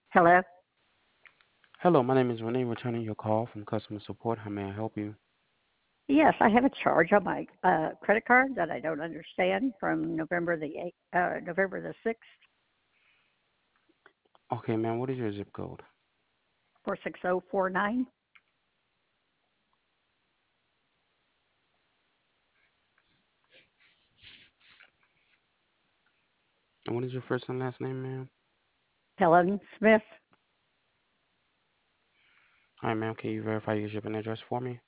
Hello? Hello, my name is Renee, returning your call from customer support. How may I help you? Yes, I have a charge on my credit card that I don't understand from November the 6th, Okay, ma'am, what is your zip code? 46049. And what is your first and last name, ma'am? Helen Smith, All right, ma'am, can you verify your shipping address for me?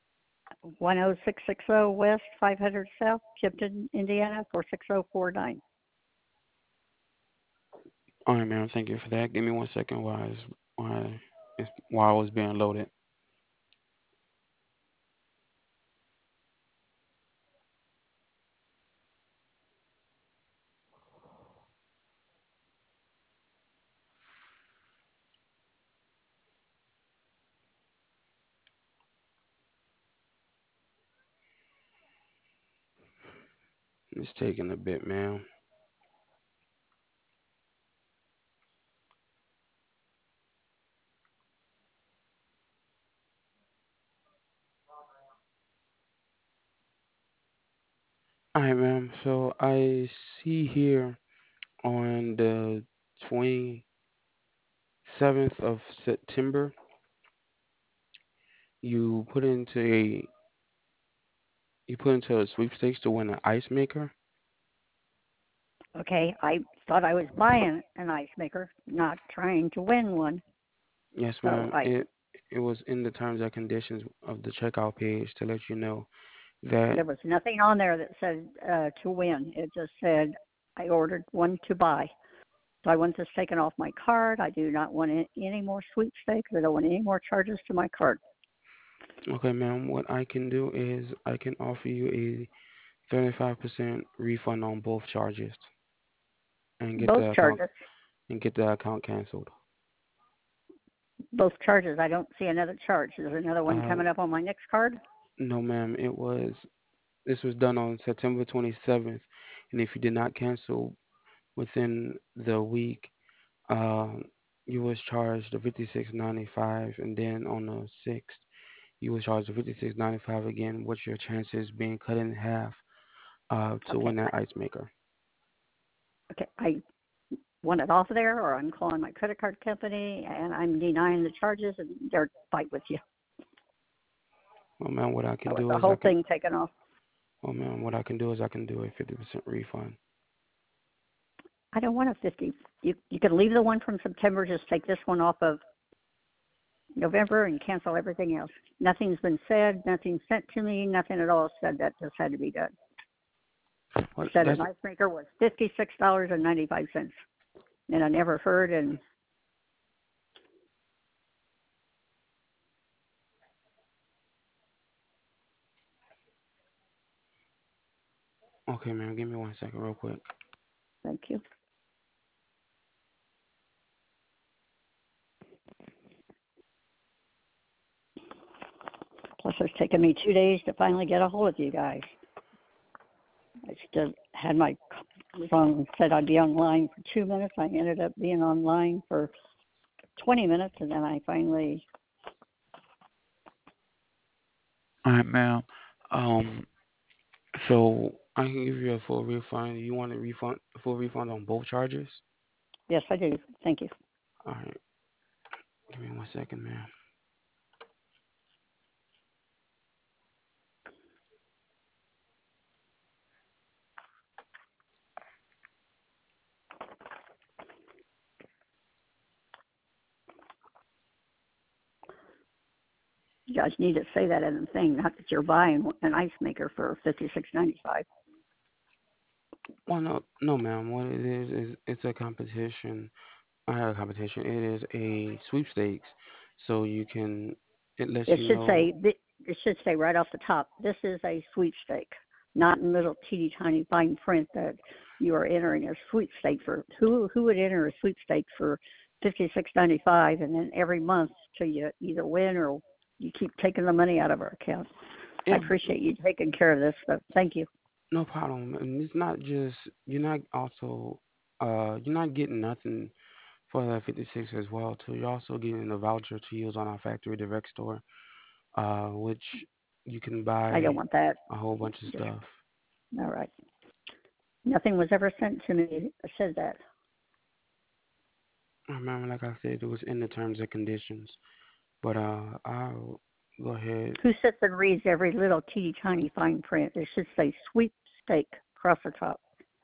10660 West, 500 South, Tipton, Indiana, 46049. All right, ma'am, thank you for that. Give me 1 second while I was being loaded. It's taking a bit, ma'am. All right, ma'am. So I see here on the 27th of September, you put into a you put into a sweepstakes to win an ice maker. Okay, I thought I was buying an ice maker, not trying to win one. Yes, So ma'am. It was in the terms and conditions of the checkout page to let you know that. there was nothing on there that said to win. It just said I ordered one to buy. So I want this taken off my card. I do not want any more sweepstakes. I don't want any more charges to my card. Okay, ma'am. What I can do is I can offer you a 35% refund on both charges and get Both the account charges. canceled. Both charges. I don't see another charge. There's another one Uh, coming up on my next card. no, ma'am. This was done on September 27th, and if you did not cancel within the week, uh, you was charged the 56.95, and then on the 6th, you was charged the 56.95 again, with your chances being cut in half to Okay. win that ice maker. Okay. I want it off there, or I'm calling my credit card company and I'm denying the charges, and they're fight with you. Well, man, what I I can want do the is I whole can. thing taken off. Well, man, what I can do is I can do a 50% refund. I don't want a 50. You can leave the one from September. Just take this one off of November and cancel everything else. Nothing's been said. Nothing sent to me. Nothing at all said that this had to be done. Well, Said an that's ice maker was $56.95, and I never heard. And okay, man. Give me 1 second, real quick. thank you. Plus, it's taken me 2 days to finally get a hold of you guys. I still had my phone said I'd be online for 2 minutes. I ended up being online for 20 minutes, and then I finally. All right, ma'am. Um, so I can give you a full refund. You want a full refund on both charges? Yes, I do. Thank you. All right. Give me 1 second, ma'am. You guys need to say that in the thing, not that you're buying an ice maker for $56.95. Well, no, no, ma'am. What it is it's a competition. I have a competition. It is a sweepstakes, so you can. It lets It you should know. say it should say right off the top. This is a sweepstake, not in little teeny tiny fine print that you are entering a sweepstake for. Who would enter a sweepstake for $56.95 and then every month till you either win or you keep taking the money out of our account? I Yeah, appreciate you taking care of this, but thank you. no problem. And it's not just you're not getting nothing for the 56 as well too. You're also getting a voucher to use on our factory direct store, which you can I don't buy want that. a whole bunch of Just stuff. all right. Nothing was ever sent to me that said that. I remember, like I said, it was in the terms and conditions. But I'll go ahead. Who sits and reads every little teeny tiny fine print? It should say sweepstake across the top.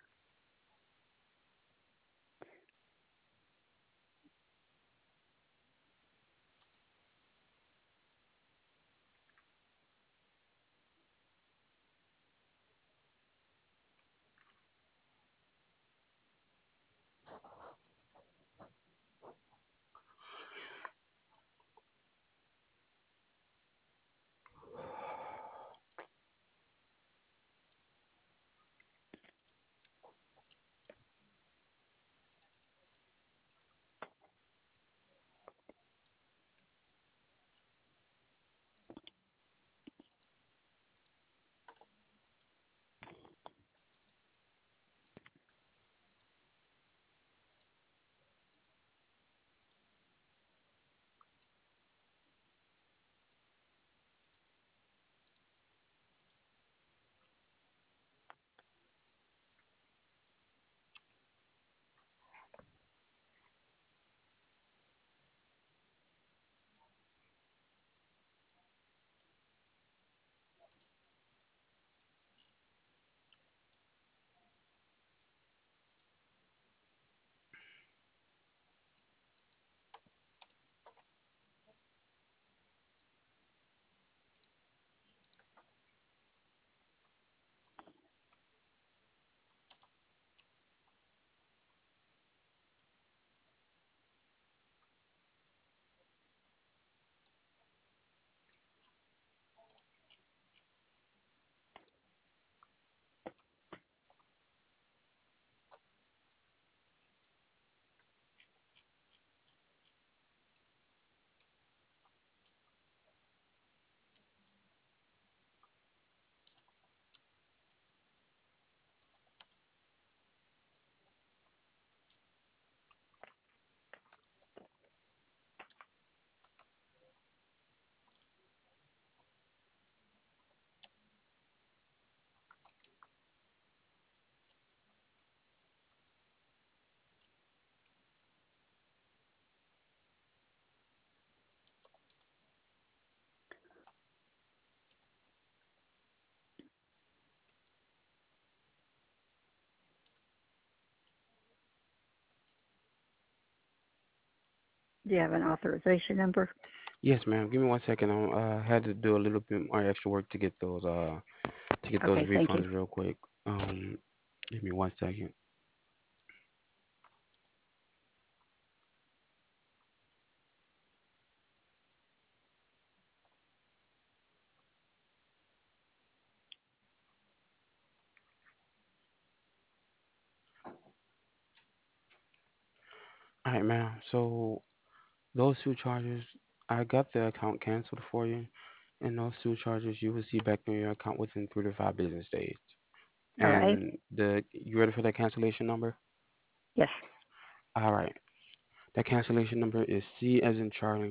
Do you have an authorization number? Yes, ma'am. Give me 1 second. I had to do a little bit more extra work to get those Okay, thank you. refunds real quick. Give me 1 second. All right, ma'am. So those two charges, I got the account canceled for you, and those two charges you will see back in your account within 3 to 5 business days. All right. And the you ready for that cancellation number? Yes. All right. That cancellation number is C as in Charlie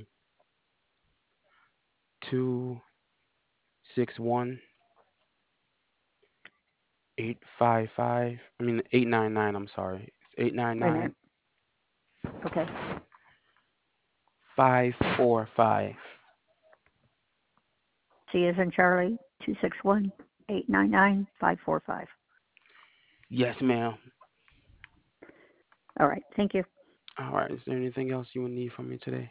261-855. I mean 899. I'm sorry. It's eight nine Wait a nine minute. Okay. 545. C is in Charlie, 261-899-545. Yes, ma'am. All right. Thank you. All right. Is there anything else you would need from me today?